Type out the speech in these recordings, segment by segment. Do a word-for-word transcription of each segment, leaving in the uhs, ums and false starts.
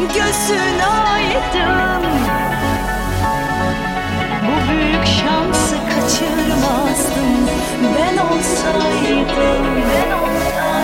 gözün aydın. Bu büyük şansı kaçırmazdım ben olsaydım, ben olsaydım.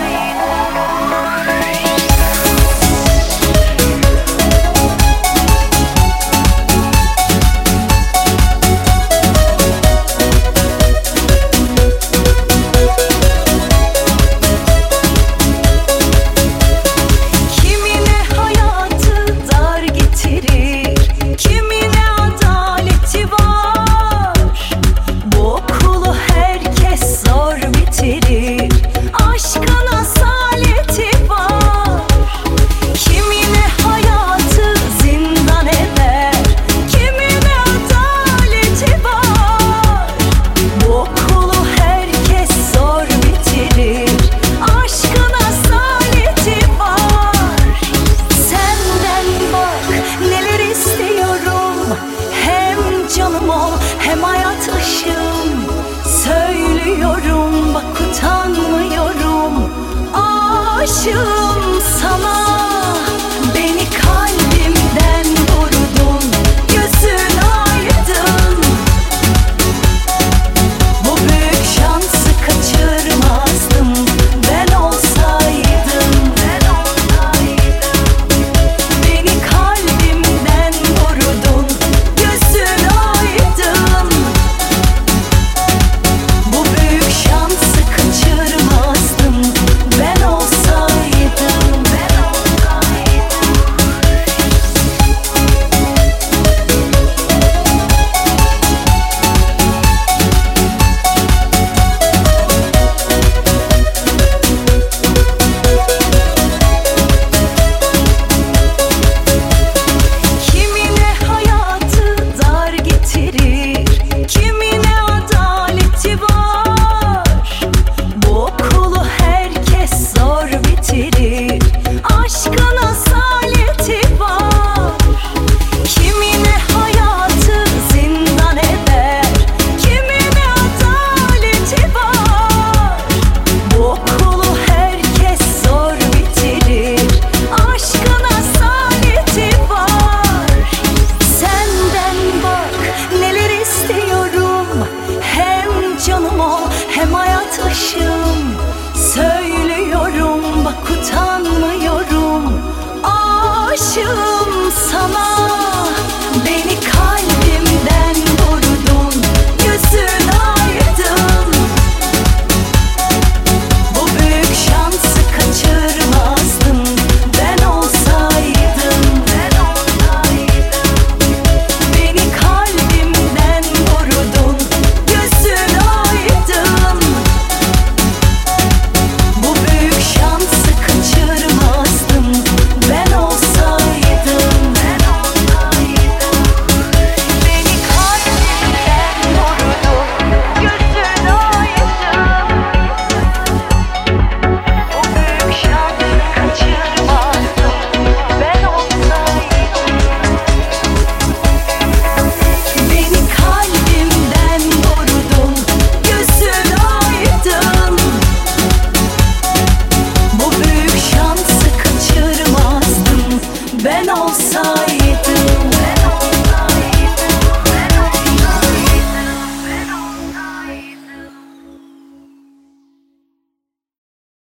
Hem hayat ışığım, söylüyorum bak utanmıyorum. Aşığım sana, beni kalbimden vurdun, gözün aydın. Bu büyük şansı kaçırmazdım ben olsaydım, ben olsaydım. Beni kalbimden vurdun, gözün aydın. Bu büyük şansı kaçırmazdım ben olsaydım, ben olsaydım. Kimine hayatı dar getirir, kimine adaleti var. Bu okulu herkes zor bitirir, aşkın asaleti var. Kimine hayatı zindan eder, kimine adaleti var. Bu okulu herkes zor bitirir, aşkın asaleti var. Senden bak neler istiyorum, hem canım ol hem hayat ışığım. Söylüyorum bak utanmıyorum, aşığım.